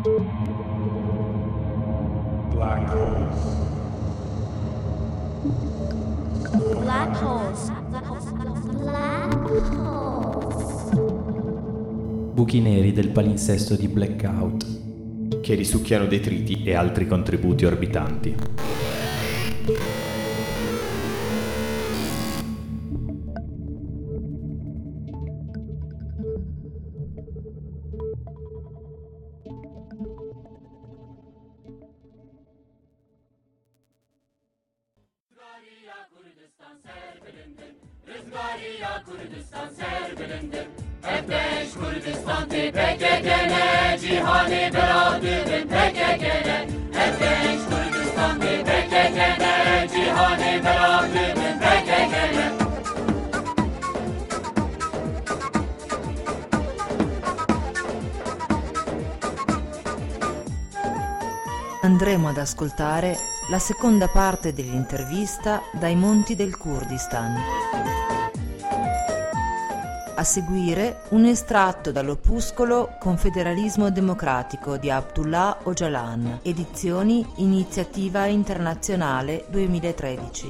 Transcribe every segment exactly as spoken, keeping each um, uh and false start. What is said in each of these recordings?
Black holes. Black holes. Black holes. Buchi neri del palinsesto di Blackout, che risucchiano detriti e altri contributi orbitanti. Andremo ad ascoltare la seconda parte dell'intervista dai monti del Kurdistan. A seguire un estratto dall'opuscolo Confederalismo Democratico di Abdullah Öcalan, edizioni Iniziativa Internazionale duemilatredici.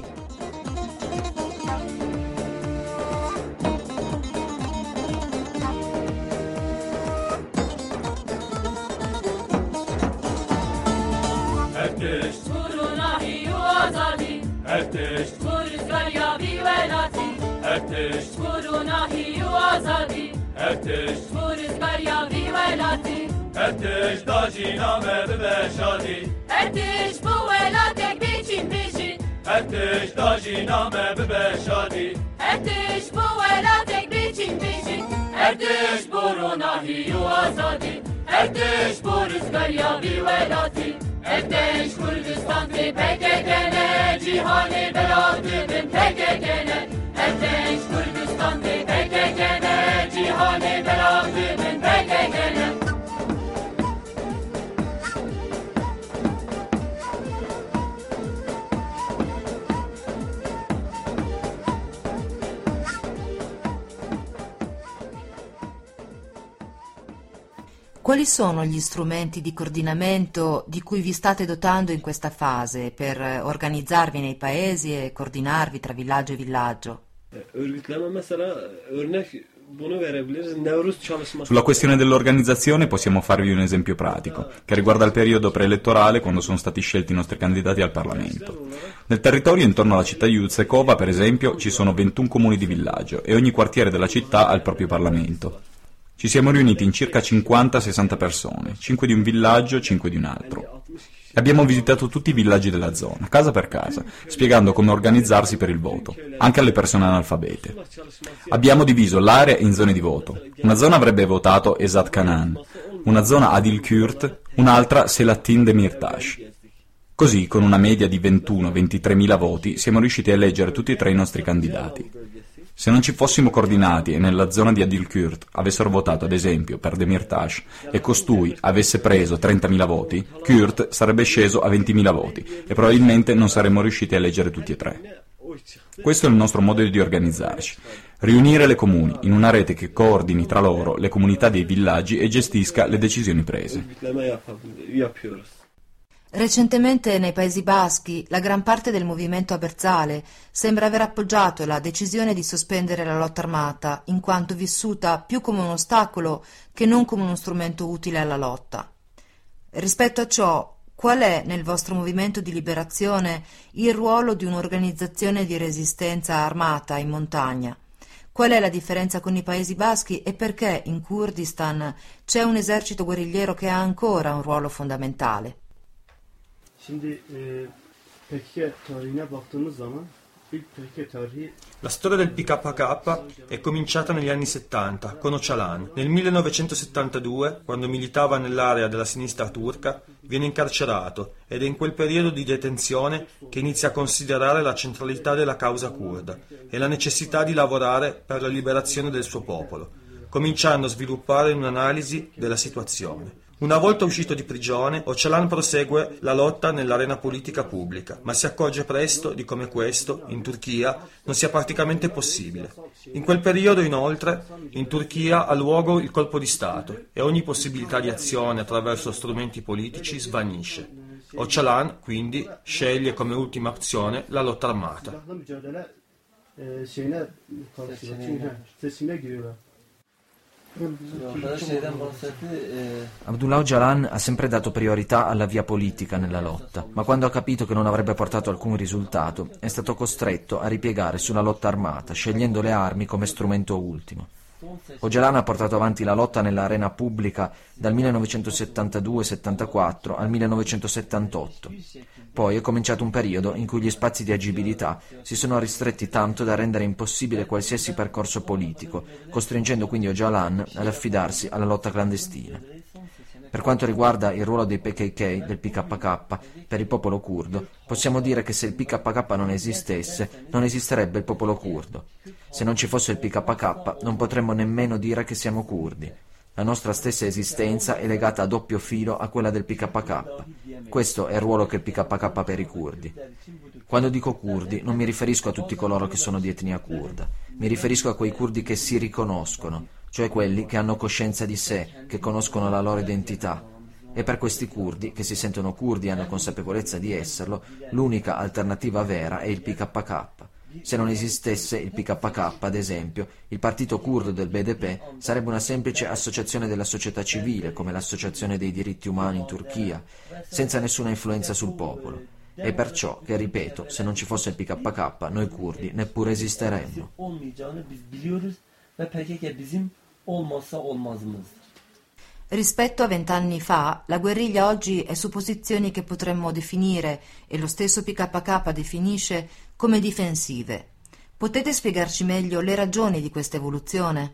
ارتش فورزگاریابی ولاتی ارتش فروناهی و آزادی ارتش فورزگاریابی ولاتی ارتش داجینامه ببشادی ارتش بو ولاتک بیچین بیشی ارتش داجینامه ببشادی ارتش بو ولاتک بیچین بیشی ارتش فروناهی و آزادی ارتش فورزگاریابی ولاتی ارتش کردستان تی پککنه جیهانی بلادی بین پککنه ارتش کردستان تی پککنه جیهانی بلادی بین پککنه Quali sono gli strumenti di coordinamento di cui vi state dotando in questa fase per organizzarvi nei paesi e coordinarvi tra villaggio e villaggio? Sulla questione dell'organizzazione possiamo farvi un esempio pratico, che riguarda il periodo preelettorale quando sono stati scelti i nostri candidati al Parlamento. Nel territorio intorno alla città di Uzekova, per esempio, ci sono ventuno comuni di villaggio e ogni quartiere della città ha il proprio Parlamento. Ci siamo riuniti in circa cinquanta sessanta persone, cinque di un villaggio, cinque di un altro. Abbiamo visitato tutti i villaggi della zona, casa per casa, spiegando come organizzarsi per il voto, anche alle persone analfabete. Abbiamo diviso l'area in zone di voto. Una zona avrebbe votato Esat Kanan, una zona Adil Kürt, un'altra Selahattin Demirtas. Così, con una media di ventuno ventitré mila voti, siamo riusciti a eleggere tutti e tre i nostri candidati. Se non ci fossimo coordinati e nella zona di Adil Kürt avessero votato, ad esempio, per Demirtas e costui avesse preso trentamila voti, Kürt sarebbe sceso a ventimila voti e probabilmente non saremmo riusciti a eleggere tutti e tre. Questo è il nostro modo di organizzarci. Riunire le comuni in una rete che coordini tra loro le comunità dei villaggi e gestisca le decisioni prese. Recentemente nei Paesi Baschi la gran parte del movimento aberzale sembra aver appoggiato la decisione di sospendere la lotta armata, in quanto vissuta più come un ostacolo che non come uno strumento utile alla lotta. Rispetto a ciò, qual è nel vostro movimento di liberazione il ruolo di un'organizzazione di resistenza armata in montagna? Qual è la differenza con i Paesi Baschi e perché in Kurdistan c'è un esercito guerrigliero che ha ancora un ruolo fondamentale? Şimdi e, P K K tarihine baktığımız zaman ilk P K K tarihi La storia del P K K è cominciata negli anni settanta con Öcalan. Nel millenovecentosettantadue, quando militava nell'area della sinistra turca, viene incarcerato ed è in quel periodo di detenzione che inizia a considerare la centralità della causa curda e la necessità di lavorare per la liberazione del suo popolo, cominciando a sviluppare un'analisi della situazione. Una volta uscito di prigione, Öcalan prosegue la lotta nell'arena politica pubblica, ma si accorge presto di come questo, in Turchia, non sia praticamente possibile. In quel periodo, inoltre, in Turchia ha luogo il colpo di Stato e ogni possibilità di azione attraverso strumenti politici svanisce. Öcalan, quindi, sceglie come ultima opzione la lotta armata. Abdullah Öcalan ha sempre dato priorità alla via politica nella lotta, ma quando ha capito che non avrebbe portato alcun risultato, è stato costretto a ripiegare sulla lotta armata, scegliendo le armi come strumento ultimo. Öcalan ha portato avanti la lotta nell'arena pubblica dal millenovecentosettantadue settantaquattro al millenovecentosettantotto. Poi è cominciato un periodo in cui gli spazi di agibilità si sono ristretti tanto da rendere impossibile qualsiasi percorso politico, costringendo quindi Öcalan ad affidarsi alla lotta clandestina. Per quanto riguarda il ruolo dei P K K, del P K K, per il popolo curdo, possiamo dire che se il P K K non esistesse, non esisterebbe il popolo curdo. Se non ci fosse il P K K, non potremmo nemmeno dire che siamo curdi. La nostra stessa esistenza è legata a doppio filo a quella del P K K. Questo è il ruolo che il P K K per i curdi. Quando dico curdi, non mi riferisco a tutti coloro che sono di etnia curda. Mi riferisco a quei curdi che si riconoscono, cioè quelli che hanno coscienza di sé, che conoscono la loro identità. E per questi curdi, che si sentono curdi e hanno consapevolezza di esserlo, l'unica alternativa vera è il P K K. Se non esistesse il P K K, ad esempio, il partito curdo del B D P sarebbe una semplice associazione della società civile, come l'Associazione dei diritti umani in Turchia, senza nessuna influenza sul popolo. È perciò che, ripeto, se non ci fosse il P K K, noi curdi neppure esisteremmo. Rispetto a vent'anni fa, la guerriglia oggi è su posizioni che potremmo definire, e lo stesso P K K definisce, come difensive. Potete spiegarci meglio le ragioni di questa evoluzione?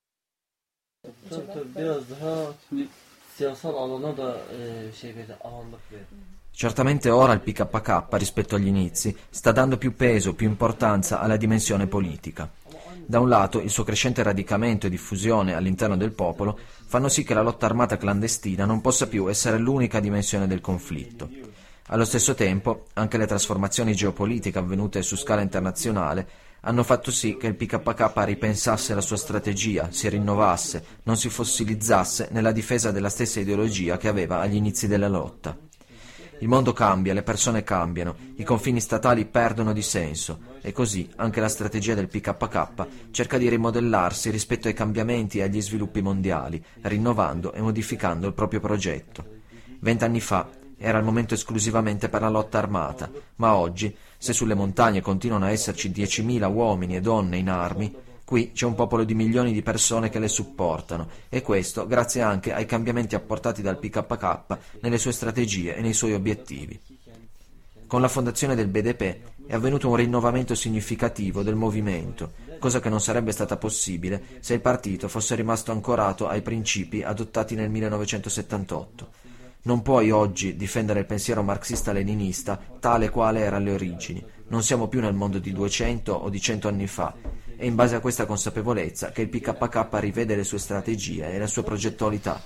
Certamente ora il P K K, rispetto agli inizi, sta dando più peso, più importanza alla dimensione politica. Da un lato, il suo crescente radicamento e diffusione all'interno del popolo fanno sì che la lotta armata clandestina non possa più essere l'unica dimensione del conflitto. Allo stesso tempo, anche le trasformazioni geopolitiche avvenute su scala internazionale hanno fatto sì che il P K K ripensasse la sua strategia, si rinnovasse, non si fossilizzasse nella difesa della stessa ideologia che aveva agli inizi della lotta. Il mondo cambia, le persone cambiano, i confini statali perdono di senso e così anche la strategia del P K K cerca di rimodellarsi rispetto ai cambiamenti e agli sviluppi mondiali, rinnovando e modificando il proprio progetto. Vent'anni fa era il momento esclusivamente per la lotta armata, ma oggi, se sulle montagne continuano a esserci diecimila uomini e donne in armi, qui c'è un popolo di milioni di persone che le supportano, e questo grazie anche ai cambiamenti apportati dal P K K nelle sue strategie e nei suoi obiettivi. Con la fondazione del B D P è avvenuto un rinnovamento significativo del movimento, cosa che non sarebbe stata possibile se il partito fosse rimasto ancorato ai principi adottati nel millenovecentosettantotto. Non puoi oggi difendere il pensiero marxista-leninista tale quale era alle origini. Non siamo più nel mondo di duecento o di cento anni fa. È in base a questa consapevolezza che il P K K rivede le sue strategie e la sua progettualità.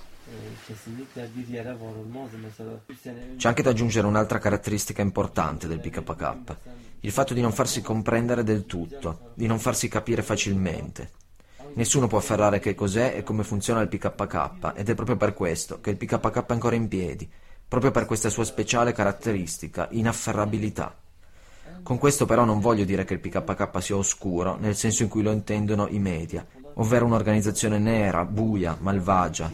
C'è anche da aggiungere un'altra caratteristica importante del P K K, il fatto di non farsi comprendere del tutto, di non farsi capire facilmente. Nessuno può afferrare che cos'è e come funziona il P K K, ed è proprio per questo che il P K K è ancora in piedi, proprio per questa sua speciale caratteristica, inafferrabilità. Con questo però non voglio dire che il P K K sia oscuro, nel senso in cui lo intendono i media, ovvero un'organizzazione nera, buia, malvagia.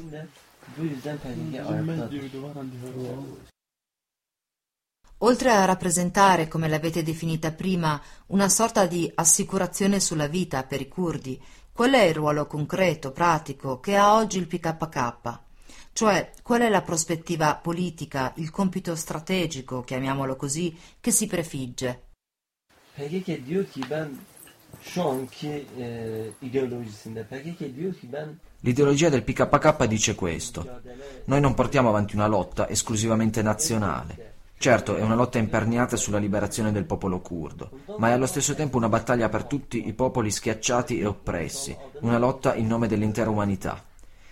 Oltre a rappresentare, come l'avete definita prima, una sorta di assicurazione sulla vita per i curdi, qual è il ruolo concreto, pratico, che ha oggi il P K K? Cioè, qual è la prospettiva politica, il compito strategico, chiamiamolo così, che si prefigge? L'ideologia del P K K dice questo: noi non portiamo avanti una lotta esclusivamente nazionale. Certo, è una lotta imperniata sulla liberazione del popolo curdo, ma è allo stesso tempo una battaglia per tutti i popoli schiacciati e oppressi, una lotta in nome dell'intera umanità.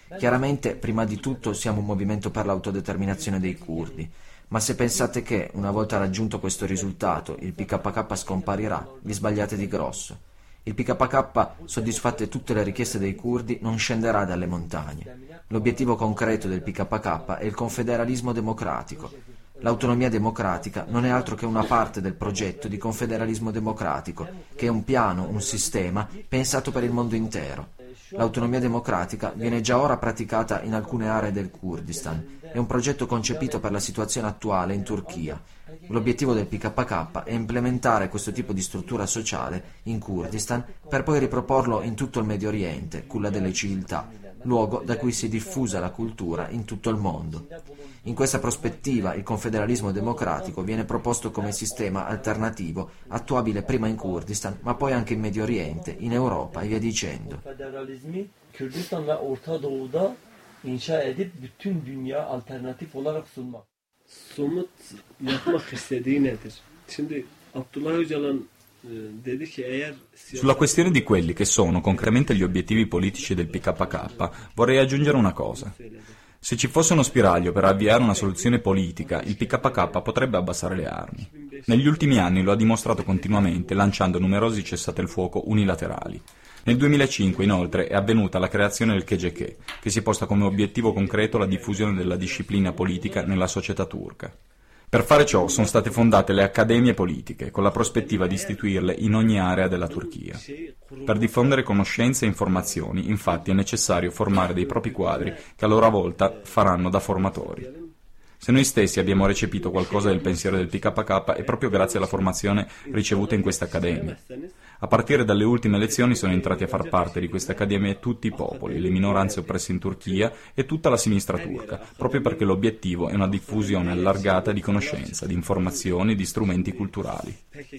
Chiaramente, prima di tutto, siamo un movimento per l'autodeterminazione dei curdi, ma se pensate che, una volta raggiunto questo risultato, il P K K sparirà, vi sbagliate di grosso. Il P K K, soddisfatte tutte le richieste dei curdi, non scenderà dalle montagne. L'obiettivo concreto del P K K è il confederalismo democratico. L'autonomia democratica non è altro che una parte del progetto di confederalismo democratico, che è un piano, un sistema pensato per il mondo intero. L'autonomia democratica viene già ora praticata in alcune aree del Kurdistan. È un progetto concepito per la situazione attuale in Turchia. L'obiettivo del P K K è implementare questo tipo di struttura sociale in Kurdistan per poi riproporlo in tutto il Medio Oriente, culla delle civiltà, luogo da cui si è diffusa la cultura in tutto il mondo. In questa prospettiva il confederalismo democratico viene proposto come sistema alternativo attuabile prima in Kurdistan, ma poi anche in Medio Oriente, in Europa e via dicendo. Federalizmi Kürdistan ve Orta Doğu'da inşa edip bütün dünya alternatif olarak sunmak. Somut yapmak istediği nedir? Şimdi Abdullah Öcalan dedi ki eğer Sulla questione di quelli che sono concretamente gli obiettivi politici del P K K, vorrei aggiungere una cosa. Se ci fosse uno spiraglio per avviare una soluzione politica, il P K K potrebbe abbassare le armi. Negli ultimi anni lo ha dimostrato continuamente, lanciando numerosi cessate il fuoco unilaterali. Nel duemilacinque, inoltre, è avvenuta la creazione del K J K, che si è posta come obiettivo concreto la diffusione della disciplina politica nella società turca. Per fare ciò sono state fondate le accademie politiche, con la prospettiva di istituirle in ogni area della Turchia. Per diffondere conoscenze e informazioni, infatti, è necessario formare dei propri quadri che a loro volta faranno da formatori. Se noi stessi abbiamo recepito qualcosa del pensiero del P K K è proprio grazie alla formazione ricevuta in queste accademie. A partire dalle ultime elezioni sono entrati a far parte di queste accademie tutti i popoli, le minoranze oppresse in Turchia e tutta la sinistra turca, proprio perché l'obiettivo è una diffusione allargata di conoscenza, di informazioni, di strumenti culturali.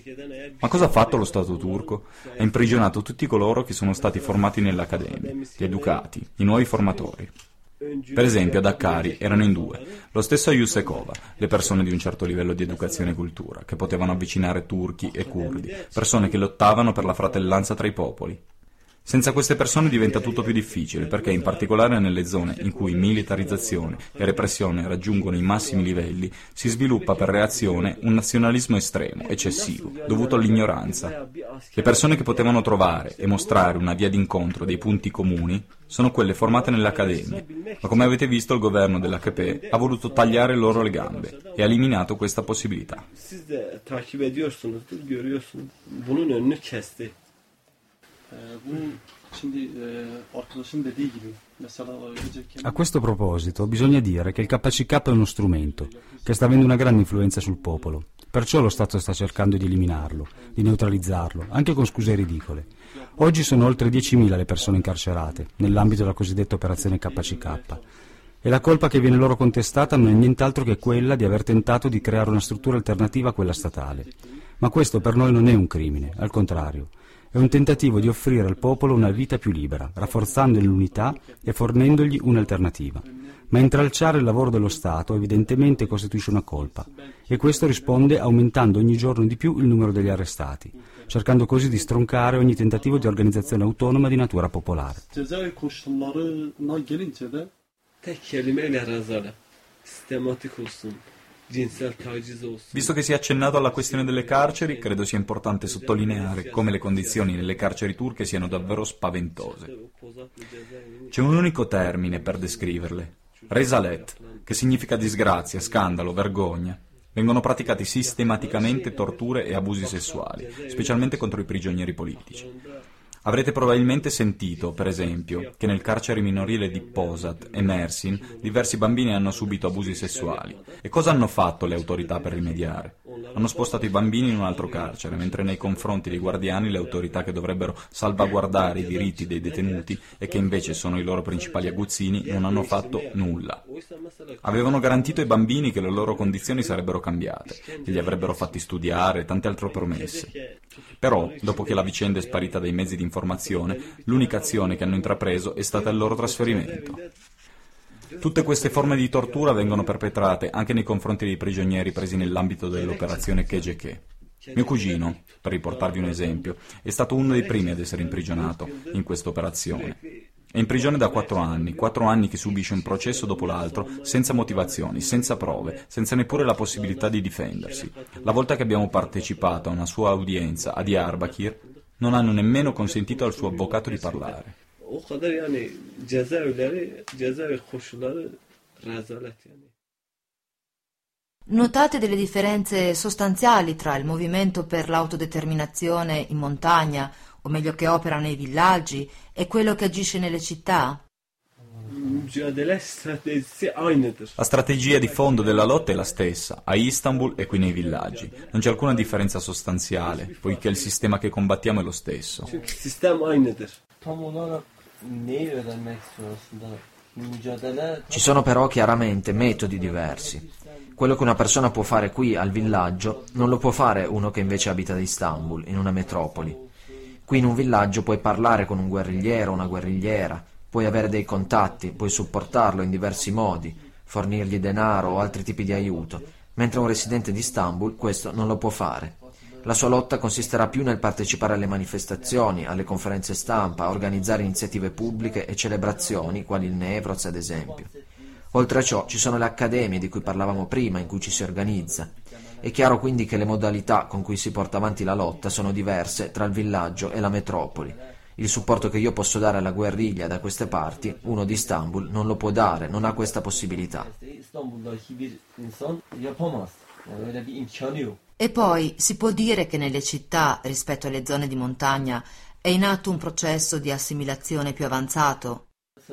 Ma cosa ha fatto lo Stato turco? Ha imprigionato tutti coloro che sono stati formati nelle accademie, gli educati, i nuovi formatori. Per esempio, ad Hakkari erano in due, lo stesso Yüksekova, le persone di un certo livello di educazione e cultura, che potevano avvicinare turchi e curdi, persone che lottavano per la fratellanza tra i popoli. Senza queste persone diventa tutto più difficile, perché in particolare nelle zone in cui militarizzazione e repressione raggiungono i massimi livelli, si sviluppa per reazione un nazionalismo estremo, eccessivo, dovuto all'ignoranza. Le persone che potevano trovare e mostrare una via d'incontro dei punti comuni sono quelle formate nelle accademie, ma come avete visto il governo dell'A K P ha voluto tagliare loro le gambe e ha eliminato questa possibilità. A questo proposito bisogna dire che il K C K è uno strumento che sta avendo una grande influenza sul popolo, perciò lo Stato sta cercando di eliminarlo, di neutralizzarlo, anche con scuse ridicole. Oggi sono oltre diecimila le persone incarcerate nell'ambito della cosiddetta operazione K C K e la colpa che viene loro contestata non è nient'altro che quella di aver tentato di creare una struttura alternativa a quella statale. Ma questo per noi non è un crimine, al contrario. È un tentativo di offrire al popolo una vita più libera, rafforzando l'unità e fornendogli un'alternativa. Ma intralciare il lavoro dello Stato evidentemente costituisce una colpa, e questo risponde aumentando ogni giorno di più il numero degli arrestati, cercando così di stroncare ogni tentativo di organizzazione autonoma di natura popolare. Visto che si è accennato alla questione delle carceri, credo sia importante sottolineare come le condizioni nelle carceri turche siano davvero spaventose. C'è un unico termine per descriverle: rezalet, che significa disgrazia, scandalo, vergogna. Vengono praticati sistematicamente torture e abusi sessuali, specialmente contro i prigionieri politici. Avrete probabilmente sentito, per esempio, che nel carcere minorile di Posat e Mersin diversi bambini hanno subito abusi sessuali. E cosa hanno fatto le autorità per rimediare? Hanno spostato i bambini in un altro carcere, mentre nei confronti dei guardiani le autorità che dovrebbero salvaguardare i diritti dei detenuti e che invece sono i loro principali aguzzini non hanno fatto nulla. Avevano garantito ai bambini che le loro condizioni sarebbero cambiate, che li avrebbero fatti studiare e tante altre promesse. Però, dopo che la vicenda è sparita dai mezzi di informazione, l'unica azione che hanno intrapreso è stata il loro trasferimento. Tutte queste forme di tortura vengono perpetrate anche nei confronti dei prigionieri presi nell'ambito dell'operazione K J K. Mio cugino, per riportarvi un esempio, è stato uno dei primi ad essere imprigionato in questa operazione. È in prigione da quattro anni, quattro anni che subisce un processo dopo l'altro, senza motivazioni, senza prove, senza neppure la possibilità di difendersi. La volta che abbiamo partecipato a una sua udienza a Diyarbakir, non hanno nemmeno consentito al suo avvocato di parlare. Notate delle differenze sostanziali tra il movimento per l'autodeterminazione in montagna, o meglio che opera nei villaggi, e quello che agisce nelle città? La strategia di fondo della lotta è la stessa, a Istanbul e qui nei villaggi. Non c'è alcuna differenza sostanziale, poiché il sistema che combattiamo è lo stesso. Ci sono però chiaramente metodi diversi. Quello che una persona può fare qui al villaggio non lo può fare uno che invece abita ad Istanbul, in una metropoli. Qui in un villaggio puoi parlare con un guerrigliero o una guerrigliera, puoi avere dei contatti, puoi supportarlo in diversi modi, fornirgli denaro o altri tipi di aiuto, mentre un residente di Istanbul questo non lo può fare. La sua lotta consisterà più nel partecipare alle manifestazioni, alle conferenze stampa, a organizzare iniziative pubbliche e celebrazioni, quali il Newroz ad esempio. Oltre a ciò ci sono le accademie di cui parlavamo prima, in cui ci si organizza. È chiaro quindi che le modalità con cui si porta avanti la lotta sono diverse tra il villaggio e la metropoli. Il supporto che io posso dare alla guerriglia da queste parti, uno di Istanbul non lo può dare, non ha questa possibilità. E poi si può dire che nelle città, rispetto alle zone di montagna, è in atto un processo di assimilazione più avanzato?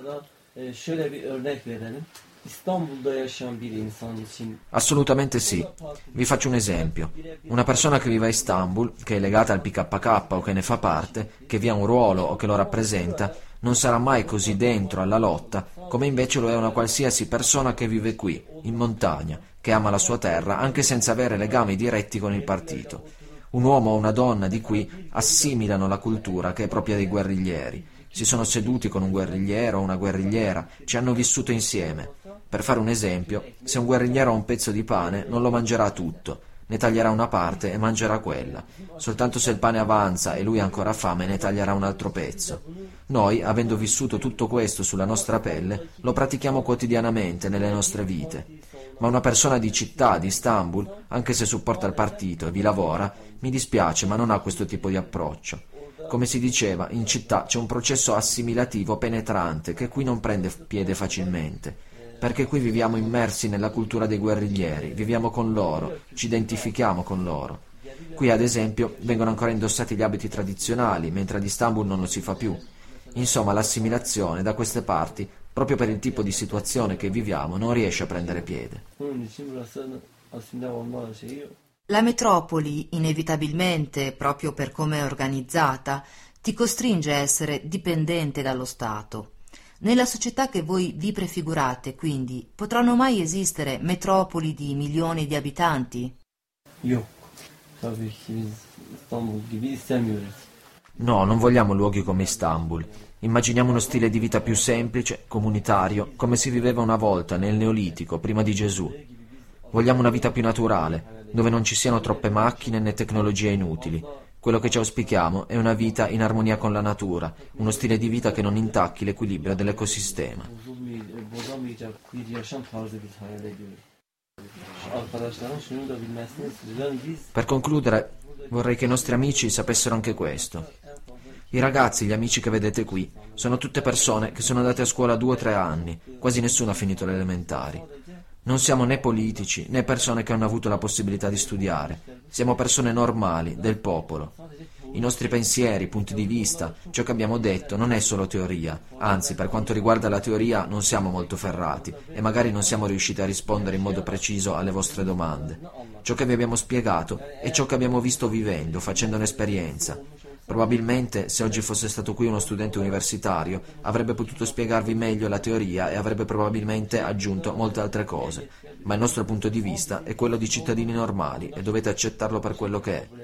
Assolutamente sì. Vi faccio un esempio. Una persona che vive a Istanbul, che è legata al P K K o che ne fa parte, che vi ha un ruolo o che lo rappresenta, non sarà mai così dentro alla lotta come invece lo è una qualsiasi persona che vive qui, in montagna, che ama la sua terra anche senza avere legami diretti con il partito. Un uomo o una donna di qui assimilano la cultura che è propria dei guerriglieri. Si sono seduti con un guerrigliero o una guerrigliera, ci hanno vissuto insieme. Per fare un esempio, se un guerrigliero ha un pezzo di pane, non lo mangerà tutto, ne taglierà una parte e mangerà quella. Soltanto se il pane avanza e lui ha ancora fame, ne taglierà un altro pezzo. Noi, avendo vissuto tutto questo sulla nostra pelle, lo pratichiamo quotidianamente nelle nostre vite. Ma una persona di città, di Istanbul, anche se supporta il partito e vi lavora, mi dispiace, ma non ha questo tipo di approccio. Come si diceva, in città c'è un processo assimilativo penetrante che qui non prende piede facilmente, perché qui viviamo immersi nella cultura dei guerriglieri, viviamo con loro, ci identifichiamo con loro. Qui, ad esempio, vengono ancora indossati gli abiti tradizionali, mentre ad Istanbul non lo si fa più. Insomma, l'assimilazione da queste parti, proprio per il tipo di situazione che viviamo, non riesce a prendere piede. La metropoli, inevitabilmente, proprio per come è organizzata, ti costringe a essere dipendente dallo Stato. Nella società che voi vi prefigurate, quindi, potranno mai esistere metropoli di milioni di abitanti? Yok. Tabii ki biz İstanbul gibi istemiyoruz. No, non vogliamo luoghi come Istanbul. Immaginiamo uno stile di vita più semplice, comunitario, come si viveva una volta nel Neolitico, prima di Gesù. Vogliamo una vita più naturale, dove non ci siano troppe macchine né tecnologie inutili. Quello che ci auspichiamo è una vita in armonia con la natura, uno stile di vita che non intacchi l'equilibrio dell'ecosistema. Per concludere, vorrei che i nostri amici sapessero anche questo. I ragazzi, gli amici che vedete qui, sono tutte persone che sono andate a scuola due o tre anni, quasi nessuno ha finito le elementari. Non siamo né politici né persone che hanno avuto la possibilità di studiare. Siamo persone normali, del popolo. I nostri pensieri, punti di vista, ciò che abbiamo detto non è solo teoria. Anzi, per quanto riguarda la teoria non siamo molto ferrati e magari non siamo riusciti a rispondere in modo preciso alle vostre domande. Ciò che vi abbiamo spiegato è ciò che abbiamo visto vivendo, facendo un'esperienza. Probabilmente, se oggi fosse stato qui uno studente universitario, avrebbe potuto spiegarvi meglio la teoria e avrebbe probabilmente aggiunto molte altre cose. Ma il nostro punto di vista è quello di cittadini normali e dovete accettarlo per quello che è.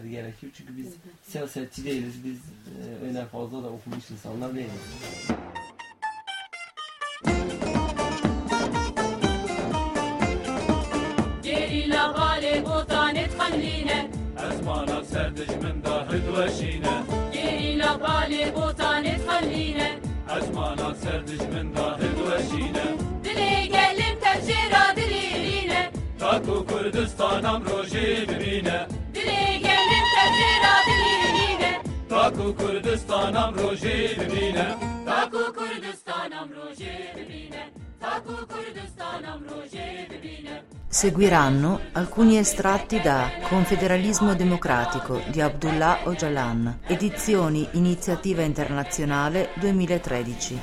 أزمانك سردج من دهد وشينة يري لبالي بوطاني تخلينة أزمانا سردش من ظاهر وشينا دلي قلم تفجيرا دليلينا تاكو كردستان امروجي ببينا دلي قلم تفجيرا دليلينا تاكو كردستان امروجي ببينا تاكو كردستان امروجي ببينا تاكو كردستان امروجي ببينا. Seguiranno alcuni estratti da Confederalismo Democratico di Abdullah Öcalan, edizioni Iniziativa Internazionale duemilatredici.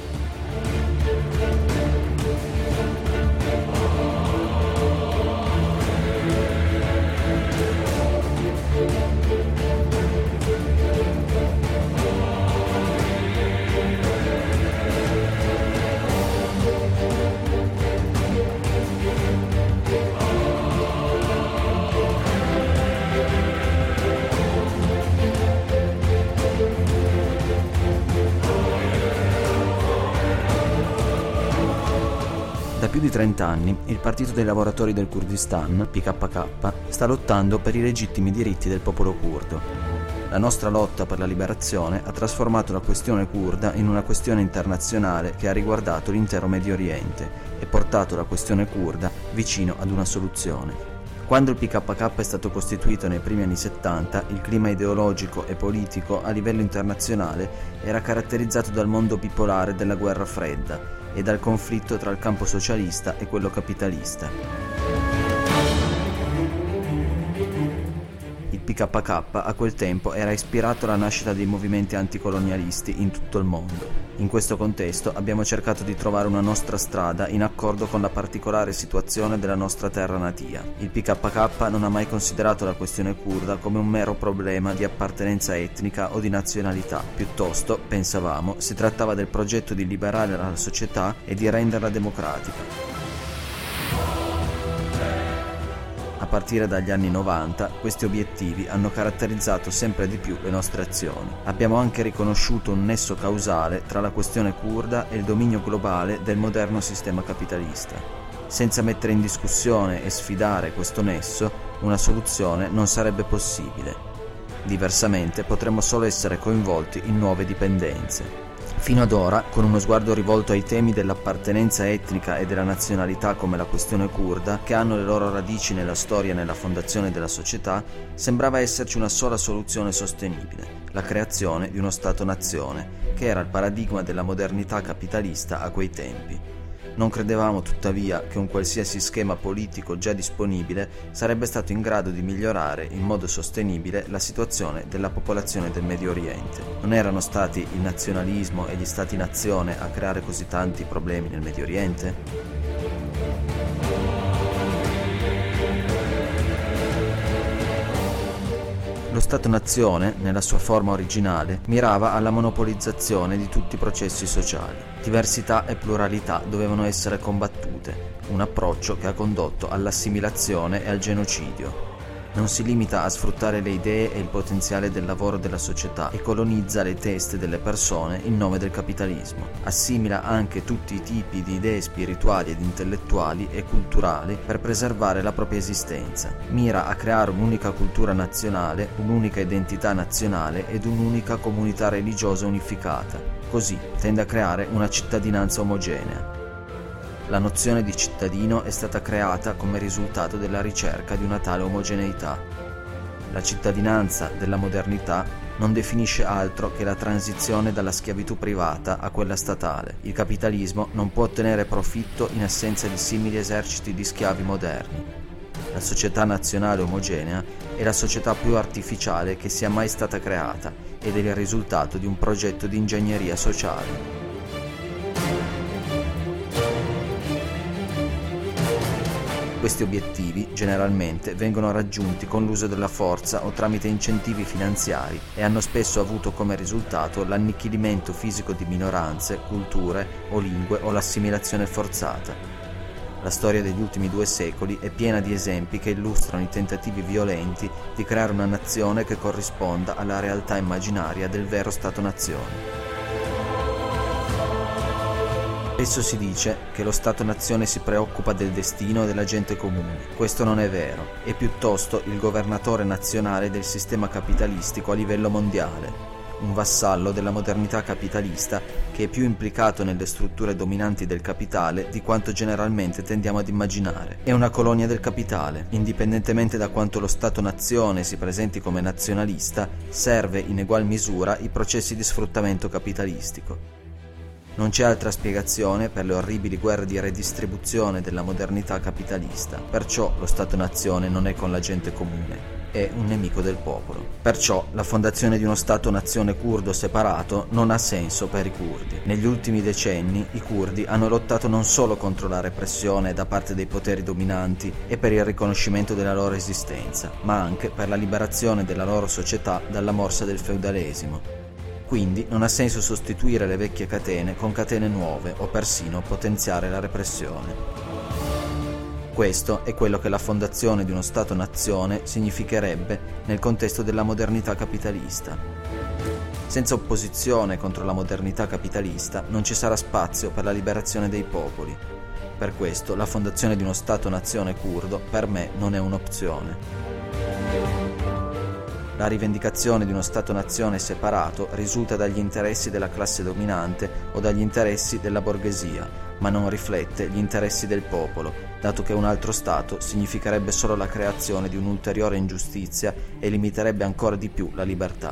Da più di trent'anni il Partito dei Lavoratori del Kurdistan, P K K, sta lottando per i legittimi diritti del popolo curdo. La nostra lotta per la liberazione ha trasformato la questione curda in una questione internazionale che ha riguardato l'intero Medio Oriente e portato la questione curda vicino ad una soluzione. Quando il P K K è stato costituito nei primi anni settanta, il clima ideologico e politico a livello internazionale era caratterizzato dal mondo bipolare della guerra fredda e dal conflitto tra il campo socialista e quello capitalista. Il P K K a quel tempo era ispirato alla nascita dei movimenti anticolonialisti in tutto il mondo. In questo contesto abbiamo cercato di trovare una nostra strada in accordo con la particolare situazione della nostra terra natia. Il P K K non ha mai considerato la questione curda come un mero problema di appartenenza etnica o di nazionalità. Piuttosto, pensavamo, si trattava del progetto di liberare la società e di renderla democratica. A partire dagli anni novanta, questi obiettivi hanno caratterizzato sempre di più le nostre azioni. Abbiamo anche riconosciuto un nesso causale tra la questione curda e il dominio globale del moderno sistema capitalista. Senza mettere in discussione e sfidare questo nesso, una soluzione non sarebbe possibile. Diversamente potremmo solo essere coinvolti in nuove dipendenze. Fino ad ora, con uno sguardo rivolto ai temi dell'appartenenza etnica e della nazionalità come la questione curda, che hanno le loro radici nella storia e nella fondazione della società, sembrava esserci una sola soluzione sostenibile, la creazione di uno Stato-nazione, che era il paradigma della modernità capitalista a quei tempi. Non credevamo tuttavia che un qualsiasi schema politico già disponibile sarebbe stato in grado di migliorare in modo sostenibile la situazione della popolazione del Medio Oriente. Non erano stati il nazionalismo e gli stati-nazione a creare così tanti problemi nel Medio Oriente? Lo Stato-nazione, nella sua forma originale, mirava alla monopolizzazione di tutti i processi sociali. Diversità e pluralità dovevano essere combattute, un approccio che ha condotto all'assimilazione e al genocidio. Non si limita a sfruttare le idee e il potenziale del lavoro della società e colonizza le teste delle persone in nome del capitalismo. Assimila anche tutti i tipi di idee spirituali ed intellettuali e culturali per preservare la propria esistenza. Mira a creare un'unica cultura nazionale, un'unica identità nazionale ed un'unica comunità religiosa unificata. Così tende a creare una cittadinanza omogenea. La nozione di cittadino è stata creata come risultato della ricerca di una tale omogeneità. La cittadinanza della modernità non definisce altro che la transizione dalla schiavitù privata a quella statale. Il capitalismo non può ottenere profitto in assenza di simili eserciti di schiavi moderni. La società nazionale omogenea è la società più artificiale che sia mai stata creata ed è il risultato di un progetto di ingegneria sociale. Questi obiettivi generalmente vengono raggiunti con l'uso della forza o tramite incentivi finanziari e hanno spesso avuto come risultato l'annichilimento fisico di minoranze, culture o lingue o l'assimilazione forzata. La storia degli ultimi due secoli è piena di esempi che illustrano i tentativi violenti di creare una nazione che corrisponda alla realtà immaginaria del vero Stato-nazione. Spesso si dice che lo Stato-nazione si preoccupa del destino della gente comune. Questo non è vero, è piuttosto il governatore nazionale del sistema capitalistico a livello mondiale. un vassallo della modernità capitalista che è più implicato nelle strutture dominanti del capitale di quanto generalmente tendiamo ad immaginare. È una colonia del capitale, indipendentemente da quanto lo Stato-nazione si presenti come nazionalista, serve in egual misura i processi di sfruttamento capitalistico. Non c'è altra spiegazione per le orribili guerre di redistribuzione della modernità capitalista, perciò lo Stato-nazione non è con la gente comune, è un nemico del popolo. Perciò la fondazione di uno Stato-nazione curdo separato non ha senso per i curdi. Negli ultimi decenni i curdi hanno lottato non solo contro la repressione da parte dei poteri dominanti e per il riconoscimento della loro esistenza, ma anche per la liberazione della loro società dalla morsa del feudalesimo. Quindi non ha senso sostituire le vecchie catene con catene nuove o persino potenziare la repressione. Questo è quello che la fondazione di uno Stato-nazione significherebbe nel contesto della modernità capitalista. Senza opposizione contro la modernità capitalista non ci sarà spazio per la liberazione dei popoli. Per questo la fondazione di uno Stato-nazione curdo per me non è un'opzione. La rivendicazione di uno Stato-nazione separato risulta dagli interessi della classe dominante o dagli interessi della borghesia, ma non riflette gli interessi del popolo, dato che un altro Stato significherebbe solo la creazione di un'ulteriore ingiustizia e limiterebbe ancora di più la libertà.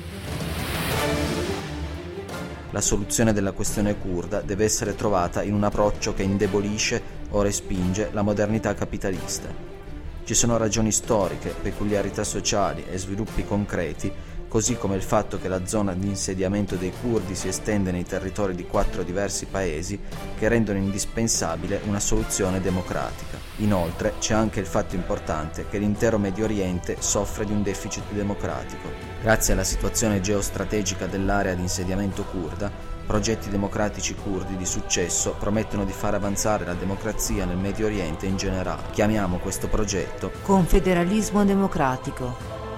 La soluzione della questione curda deve essere trovata in un approccio che indebolisce o respinge la modernità capitalista. Ci sono ragioni storiche, peculiarità sociali e sviluppi concreti, così come il fatto che la zona di insediamento dei curdi si estende nei territori di quattro diversi paesi, che rendono indispensabile una soluzione democratica. Inoltre c'è anche il fatto importante che l'intero Medio Oriente soffre di un deficit democratico. Grazie alla situazione geostrategica dell'area di insediamento curda, progetti democratici curdi di successo promettono di far avanzare la democrazia nel Medio Oriente in generale. Chiamiamo questo progetto Confederalismo democratico.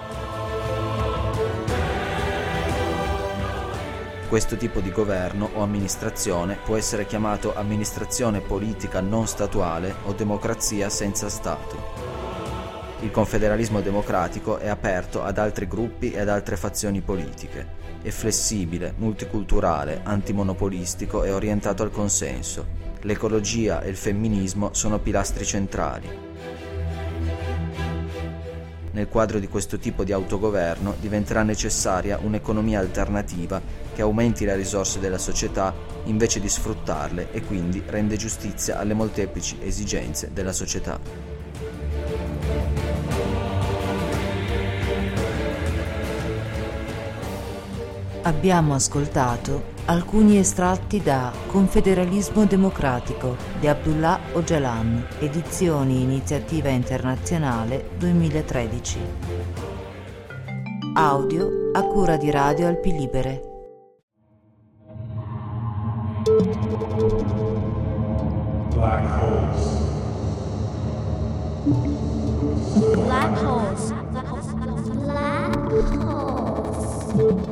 Questo tipo di governo o amministrazione può essere chiamato amministrazione politica non statuale o democrazia senza Stato. Il confederalismo democratico è aperto ad altri gruppi e ad altre fazioni politiche. È flessibile, multiculturale, antimonopolistico e orientato al consenso. L'ecologia e il femminismo sono pilastri centrali. Nel quadro di questo tipo di autogoverno diventerà necessaria un'economia alternativa che aumenti le risorse della società invece di sfruttarle e quindi rende giustizia alle molteplici esigenze della società. Abbiamo ascoltato alcuni estratti da Confederalismo democratico di Abdullah Öcalan, edizioni Iniziativa Internazionale duemilatredici. Audio a cura di Radio Alpi Libere. Black holes. Black holes. Black holes.